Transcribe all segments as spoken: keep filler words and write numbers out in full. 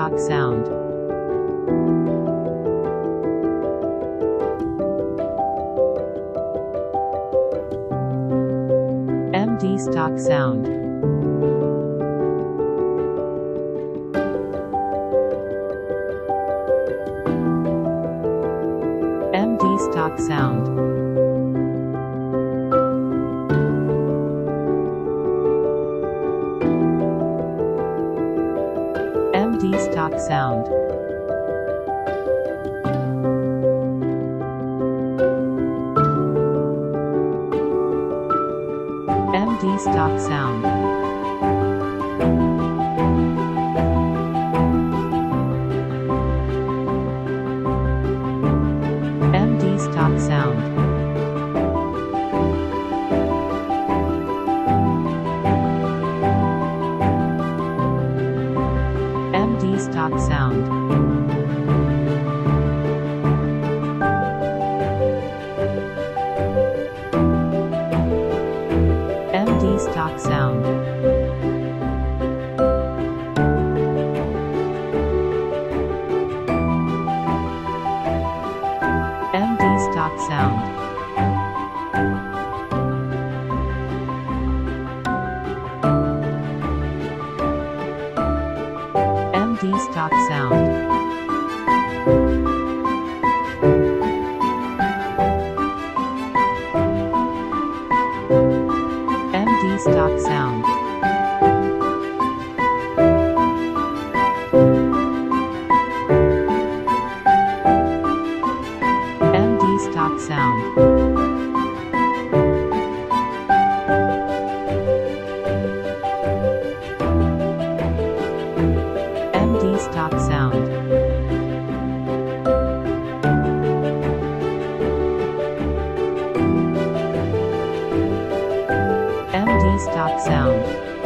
stock sound. M D stock sound. M D stock sound. M D stock sound. M D stock sound. M D stock sound. M D stock sound. M D stock sound. M D stock sound. M D stock sound. M D stock sound. M D stock sound. M D stock sound. M D stock sound.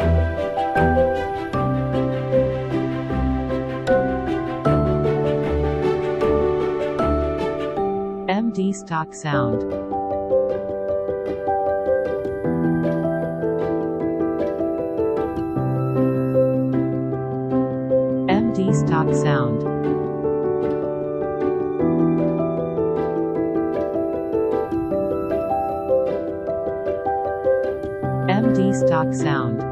M D stock sound. M D stock sound. M D stock sound.